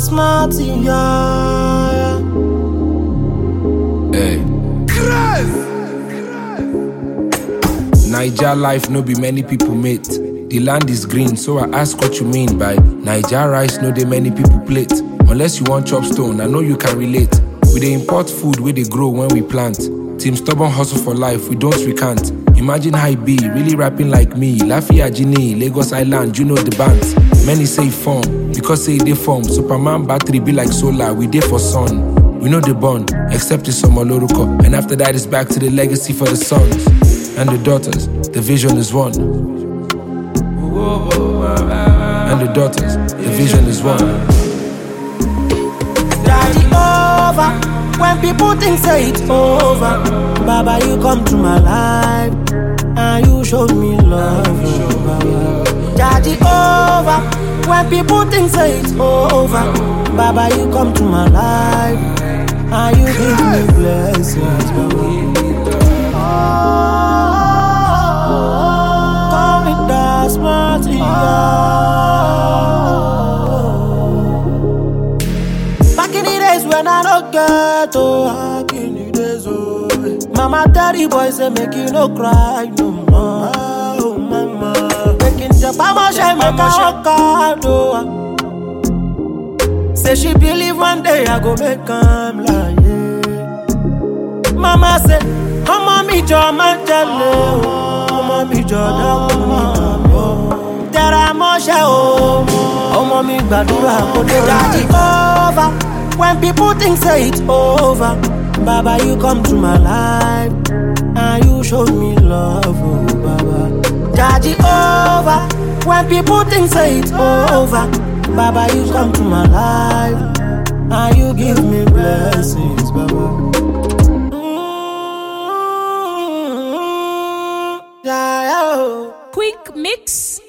smarty, yeah. Hey. Naija life no be many people mate. The land is green, so I ask what you mean by Naija rice no dey many people plate. Unless you want chop stone, I know you can relate. We dey import food where they grow when we plant. Team stubborn hustle for life, we don't recant. Imagine how it be, really rapping like me. Lafia Gini, Lagos Island, you know the bands. Many say form, because say they form. Superman battery be like solar, we dey for sun. We know the bond, except it's some Oloruko. And after that it's back to the legacy for the sons and the daughters, the vision is one. And the daughters, the vision is one. Daddy over, when people think say it's over. Baba, you come to my life, and you showed me love. Baba. Daddy over, when people think say it's over. Baba, you come to my life, and you give me blessings. Call me that smarty, back in the days when I don't get back in the days, Mama daddy boy say make you no cry no more. Oh mama, making Jabama shine make a walk out. Say she believe one day I go make am like yeah. Mama say, Mama mi jo man jale, Mama mi jo da mama. Tera mo she o, Mama mi gbadura ko de daddy over. When people think say it's over, Baba you come to my life, and you showed me love, oh Baba. Daddy over. When people think say it's over, Baba, you come to my life, and you give me blessings, Baba. Yeah, yeah. Quick mix.